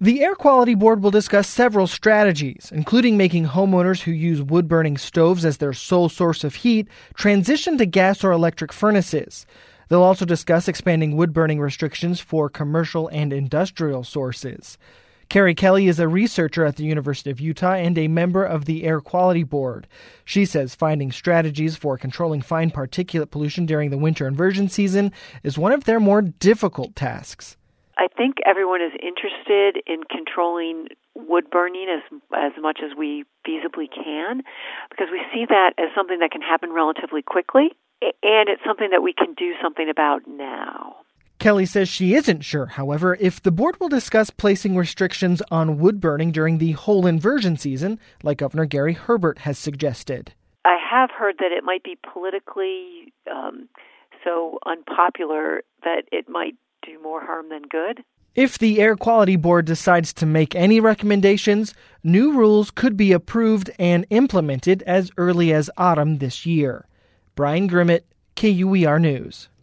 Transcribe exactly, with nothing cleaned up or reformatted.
The Air Quality Board will discuss several strategies, including making homeowners who use wood-burning stoves as their sole source of heat transition to gas or electric furnaces. They'll also discuss expanding wood-burning restrictions for commercial and industrial sources. Carrie Kelly is a researcher at the University of Utah and a member of the Air Quality Board. She says finding strategies for controlling fine particulate pollution during the winter inversion season is one of their more difficult tasks. I think everyone is interested in controlling wood burning as as much as we feasibly can, because we see that as something that can happen relatively quickly, and it's something that we can do something about now. Kelly says she isn't sure, however, if the board will discuss placing restrictions on wood burning during the whole inversion season, like Governor Gary Herbert has suggested. I have heard that it might be politically um, so unpopular that it might do more harm than good. If the Air Quality Board decides to make any recommendations, new rules could be approved and implemented as early as autumn this year. Brian Grimmett, K U E R News.